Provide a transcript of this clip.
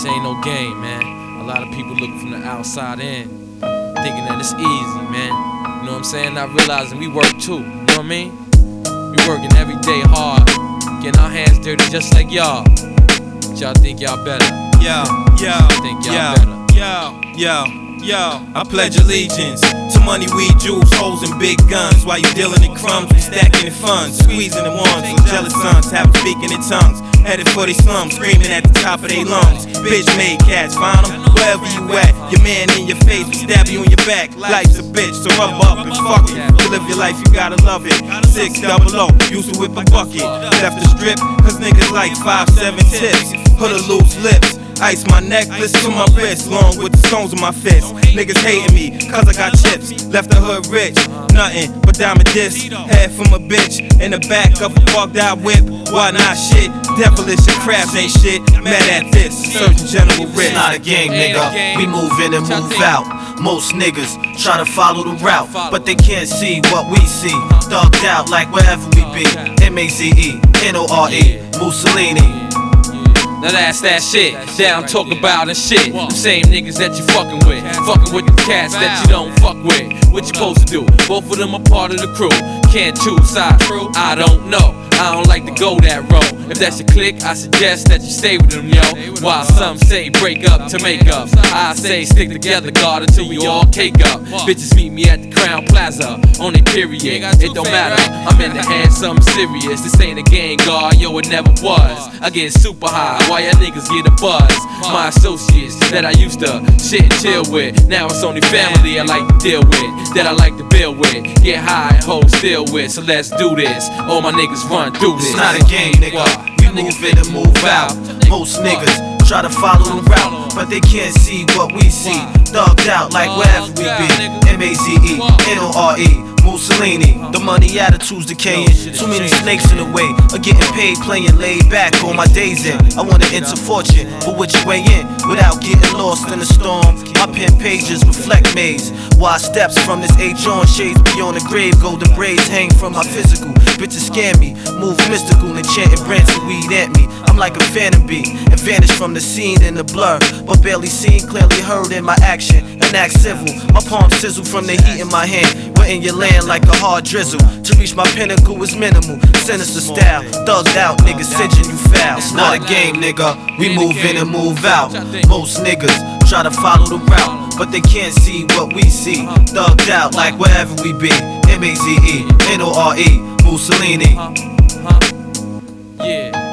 ain't no game, man. A lot of people looking from the outside in, thinking that it's easy, man. You know what I'm saying? Not realizing we work too, you know what I mean? We working every day hard, getting our hands dirty just like y'all. But y'all think y'all better. Think y'all better. I pledge allegiance to money, weed, jewels, hoes, and big guns. While you dealing in crumbs, we stacking in funds, squeezing in ones. So jealous sons have them speaking in tongues, headed for they slums, screaming at the top of their lungs. Bitch made cats, find them wherever you at. Your man in your face will stab you in your back. Life's a bitch, so rub up and fuck it. To live your life, you gotta love it. 600, used to whip a bucket. Left the strip, cause niggas like 5-7 tips. Put a loose lips. Ice my necklace to my wrist, long with the stones in my fist. Niggas hating me, cause I got chips. Left the hood rich, nothing but diamond discs. Head from a bitch, in the back of a bugged out whip. Why not shit? Devilish and crabs ain't shit. Mad at this, Surgeon General Risk. It's not a game, nigga. We move in and move out. Most niggas try to follow the route, but they can't see what we see. Thugged out like wherever we be. M-A-Z-E, N-O-R-E, Mussolini. Now that's that shit that I'm talking about and shit. The same niggas that you fucking with the cats that you don't fuck with. What you supposed to do? Both of them are part of the crew. Can't choose sides, I don't know. I don't like to go that road. If that's your clique, I suggest that you stay with them, yo. While some say break up to make up, I say stick together, God, until we all cake up. Bitches meet me at the Crown Plaza on a period. It don't matter, I'm in the hand, something serious. This ain't a game, God, yo, it never was. I get super high, while y'all niggas get a buzz. My associates that I used to shit and chill with, now it's only family I like to deal with, that I like to build with, get high and hold still with. So let's do this. All my niggas run through this. It's not a game, nigga. We move in and move out. Most niggas try to follow the route, but they can't see what we see. Thugged out like wherever we be. M-A-Z-E, N-O-R-E, Mussolini. The money attitude's decaying. Too many snakes in the way of getting paid, playing laid back on my days in. I wanna enter fortune, but which way in? Without getting lost in the storm. My pen pages reflect maze. Wide steps from this H on, shades beyond the grave. Golden braids hang from my physical. Bitches scare me, move mystical, enchanting branches weed at me. I'm like a phantom bee, and vanish from the scene in the blur, but barely seen, clearly heard in my action. An act civil, my palms sizzle from the heat in my hand. We're in your land like a hard drizzle. To reach my pinnacle is minimal, sinister style. Thugged out, niggas cinching you foul. It's not a game, nigga. We move in and move out. Most niggas try to follow the route, but they can't see what we see. Thugged out like wherever we be. M-A-Z-E, N-O-R-E, Mussolini. Yeah.